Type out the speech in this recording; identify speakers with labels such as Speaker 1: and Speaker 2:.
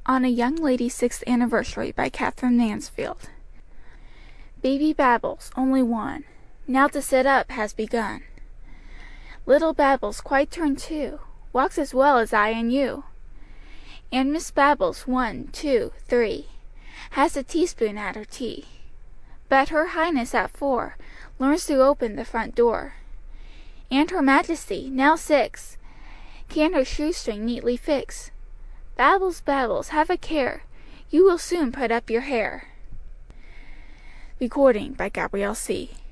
Speaker 1: On a Young Lady's 6th Anniversary by Catherine Mansfield. Baby babbles, only one, now to sit up has begun. Little Babbles quite turned 2, walks as well as I and you. And Miss Babbles 1, 2, 3, has a teaspoon at her tea. But Her Highness at 4 learns to open the front door. And Her Majesty, now 6, can her shoestring neatly fix. Babbles, Babbles, have a care, you will soon put up your hair. Recording by Gabrielle C.